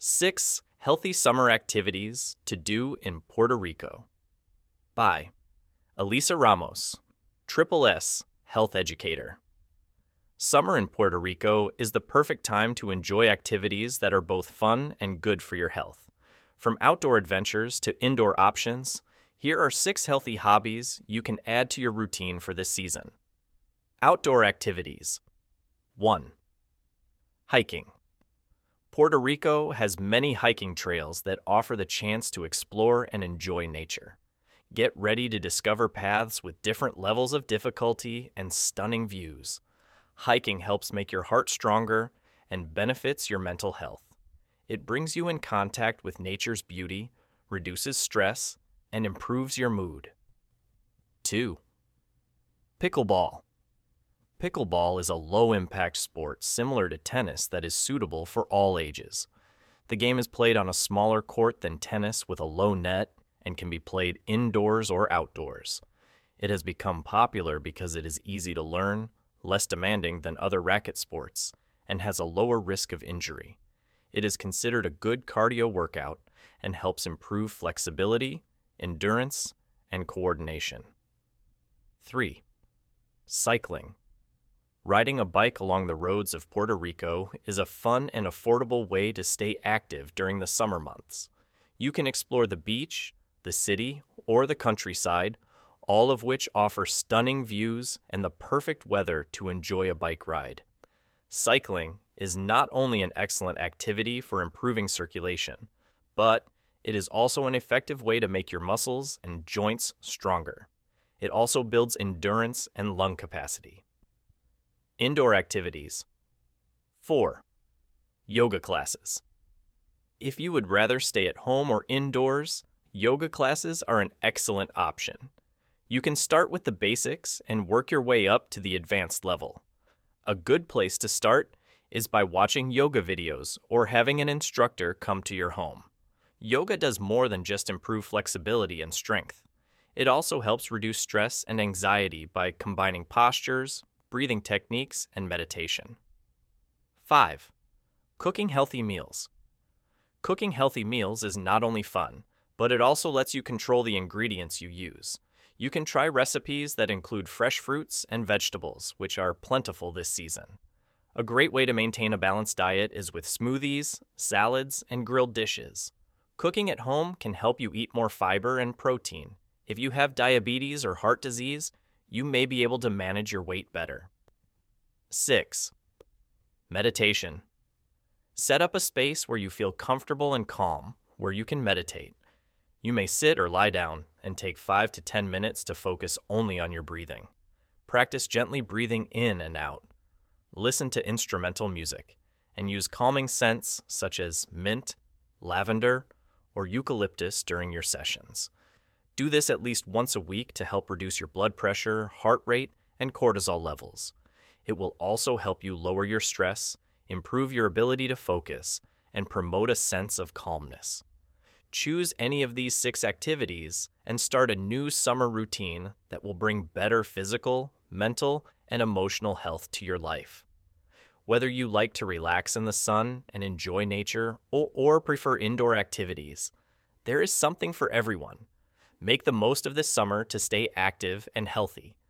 6 Healthy Summer Activities to Do in Puerto Rico by Elisa Ramos, Triple S Health Educator. Summer in Puerto Rico is the perfect time to enjoy activities that are both fun and good for your health. From outdoor adventures to indoor options, here are 6 healthy hobbies you can add to your routine for this season. Outdoor activities. 1. Hiking. Puerto Rico has many hiking trails that offer the chance to explore and enjoy nature. Get ready to discover paths with different levels of difficulty and stunning views. Hiking helps make your heart stronger and benefits your mental health. It brings you in contact with nature's beauty, reduces stress, and improves your mood. 2. Pickleball. Pickleball is a low-impact sport similar to tennis that is suitable for all ages. The game is played on a smaller court than tennis with a low net and can be played indoors or outdoors. It has become popular because it is easy to learn, less demanding than other racket sports, and has a lower risk of injury. It is considered a good cardio workout and helps improve flexibility, endurance, and coordination. 3. Cycling. Riding a bike along the roads of Puerto Rico is a fun and affordable way to stay active during the summer months. You can explore the beach, the city, or the countryside, all of which offer stunning views and the perfect weather to enjoy a bike ride. Cycling is not only an excellent activity for improving circulation, but it is also an effective way to make your muscles and joints stronger. It also builds endurance and lung capacity. Indoor activities. 4. Yoga classes. If you would rather stay at home or indoors, yoga classes are an excellent option. You can start with the basics and work your way up to the advanced level. A good place to start is by watching yoga videos or having an instructor come to your home. Yoga does more than just improve flexibility and strength. It also helps reduce stress and anxiety by combining postures, breathing techniques, and meditation. 5. Cooking healthy meals. Cooking healthy meals is not only fun, but it also lets you control the ingredients you use. You can try recipes that include fresh fruits and vegetables, which are plentiful this season. A great way to maintain a balanced diet is with smoothies, salads, and grilled dishes. Cooking at home can help you eat more fiber and protein. If you have diabetes or heart disease, you may be able to manage your weight better. 6. Meditation. Set up a space where you feel comfortable and calm, where you can meditate. You may sit or lie down and take 5 to 10 minutes to focus only on your breathing. Practice gently breathing in and out. Listen to instrumental music and use calming scents such as mint, lavender, or eucalyptus during your sessions. Do this at least once a week to help reduce your blood pressure, heart rate, and cortisol levels. It will also help you lower your stress, improve your ability to focus, and promote a sense of calmness. Choose any of these 6 activities and start a new summer routine that will bring better physical, mental, and emotional health to your life. Whether you like to relax in the sun and enjoy nature or prefer indoor activities, there is something for everyone. Make the most of this summer to stay active and healthy.